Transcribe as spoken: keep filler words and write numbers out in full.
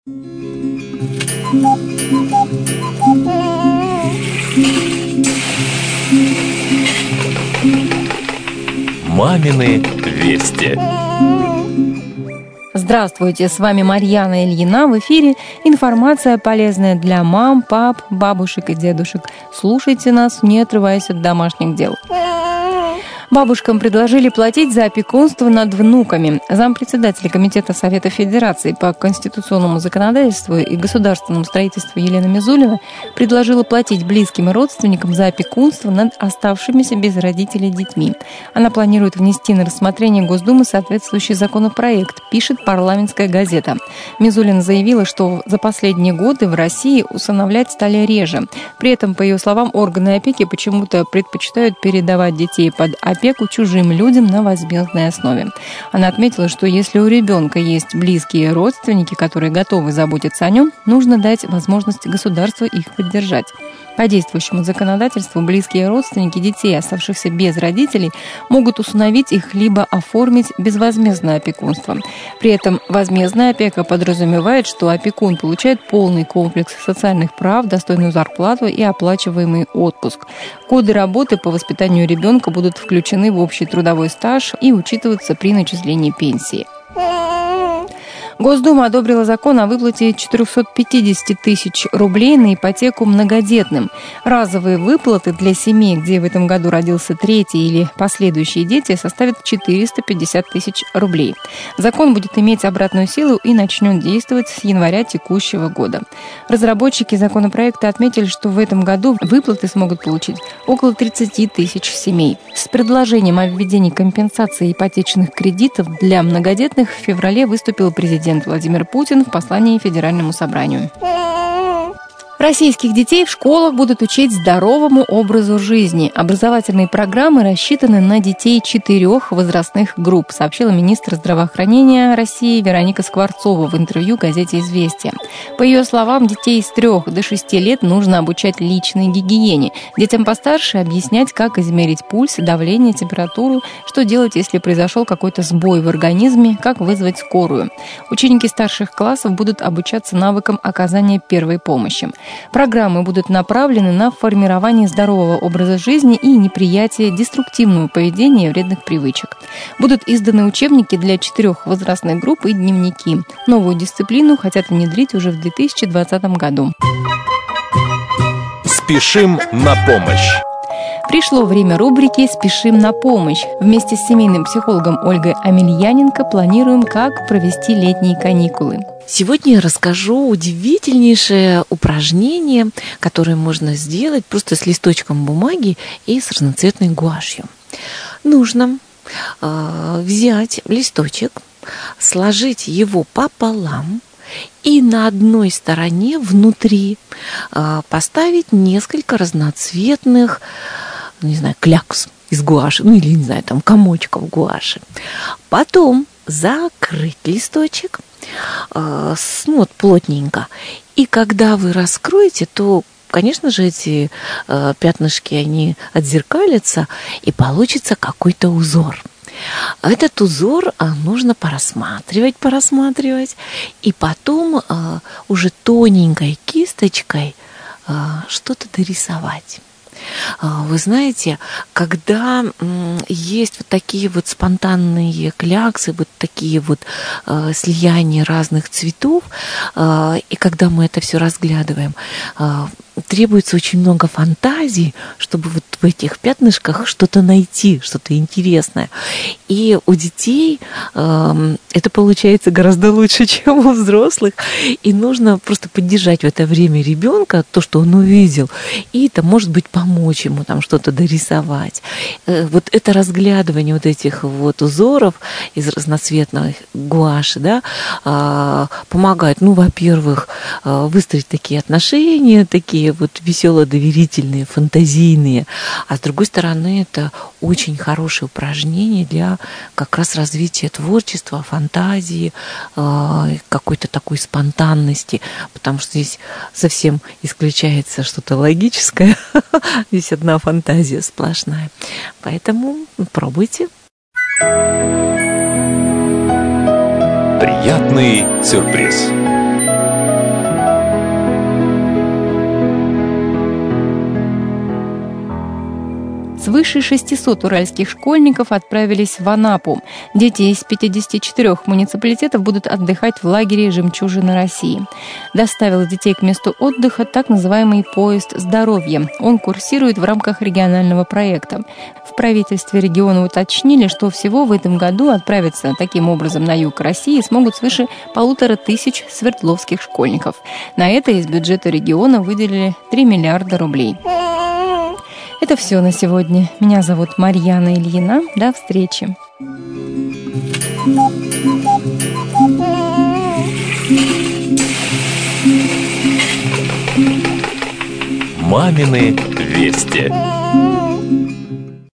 Мамины вести. Здравствуйте, с вами Марьяна Ильина. В эфире информация, полезная для мам, пап, бабушек и дедушек. Слушайте нас, не отрываясь от домашних дел. Бабушкам предложили платить за опекунство над внуками. Зампредседателя Комитета Совета Федерации по конституционному законодательству и государственному строительству Елена Мизулина предложила платить близким и родственникам за опекунство над оставшимися без родителей детьми. Она планирует внести на рассмотрение Госдумы соответствующий законопроект, пишет «Парламентская газета». Мизулина заявила, что за последние годы в России усыновлять стали реже. При этом, по ее словам, органы опеки почему-то предпочитают передавать детей под опеку опеку чужим людям на возмездной основе. Она отметила, что если у ребенка есть близкие родственники, которые готовы заботиться о нем, нужно дать возможность государству их поддержать. По действующему законодательству близкие родственники детей, оставшихся без родителей, могут усыновить их либо оформить безвозмездное опекунство. При этом возмездная опека подразумевает, что опекун получает полный комплекс социальных прав, достойную зарплату и оплачиваемый отпуск. Годы работы по воспитанию ребенка будут включены в общий трудовой стаж и учитываться при начислении пенсии. Госдума одобрила закон о выплате четыреста пятьдесят тысяч рублей на ипотеку многодетным. Разовые выплаты для семей, где в этом году родился третий или последующие дети, составят четыреста пятьдесят тысяч рублей. Закон будет иметь обратную силу и начнет действовать с января текущего года. Разработчики законопроекта отметили, что в этом году выплаты смогут получить около тридцать тысяч семей. С предложением о введении компенсации ипотечных кредитов для многодетных в феврале выступил президент Владимир Путин в послании Федеральному собранию. Российских детей в школах будут учить здоровому образу жизни. Образовательные программы рассчитаны на детей четырех возрастных групп, сообщила министр здравоохранения России Вероника Скворцова в интервью газете «Известия». По ее словам, детей с трех до шести лет нужно обучать личной гигиене. Детям постарше объяснять, как измерить пульс, давление, температуру, что делать, если произошел какой-то сбой в организме, как вызвать скорую. Ученики старших классов будут обучаться навыкам оказания первой помощи. Программы будут направлены на формирование здорового образа жизни и неприятие деструктивного поведения и вредных привычек. Будут изданы учебники для четырех возрастных групп и дневники. Новую дисциплину хотят внедрить уже в две тысячи двадцатом году. Спешим на помощь. Пришло время рубрики «Спешим на помощь». Вместе с семейным психологом Ольгой Амельяненко планируем, как провести летние каникулы. Сегодня я расскажу удивительнейшее упражнение, которое можно сделать просто с листочком бумаги и с разноцветной гуашью. Нужно э, взять листочек, сложить его пополам и на одной стороне внутри э, поставить несколько разноцветных, не знаю, клякс из гуаши, ну или, не знаю, там комочков гуаши. Потом закрыть листочек, э, ну, вот плотненько. И когда вы раскроете, то, конечно же, эти э, пятнышки, они отзеркалятся, и получится какой-то узор. Этот узор а, нужно порассматривать, порассматривать, и потом а, уже тоненькой кисточкой а, что-то дорисовать. Вы знаете, когда есть вот такие вот спонтанные кляксы, вот такие вот э, слияния разных цветов, э, и когда мы это все разглядываем, э, требуется очень много фантазии, чтобы вот в этих пятнышках что-то найти, что-то интересное. И у детей э, это получается гораздо лучше, чем у взрослых. И нужно просто поддержать в это время ребенка, то, что он увидел, и это, может быть, помочь ему там что-то дорисовать. Э, вот это разглядывание вот этих вот узоров из разноцветной гуаши, да, э, помогает, ну, во-первых, э, выстроить такие отношения, такие вот весело-доверительные, фантазийные. А с другой стороны, это очень хорошее упражнение для как раз развития творчества, фантазии, какой-то такой спонтанности, потому что здесь совсем исключается что-то логическое, здесь одна фантазия сплошная. Поэтому пробуйте. Приятный сюрприз. Свыше шестисот уральских школьников отправились в Анапу. Дети из пятидесяти четырёх муниципалитетов будут отдыхать в лагере «Жемчужина России». Доставил детей к месту отдыха так называемый поезд здоровья. Он курсирует в рамках регионального проекта. В правительстве региона уточнили, что всего в этом году отправиться таким образом на юг России смогут свыше полутора тысяч свердловских школьников. На это из бюджета региона выделили три миллиарда рублей. Это все на сегодня. Меня зовут Марьяна Ильина. До встречи. «Мамины вести».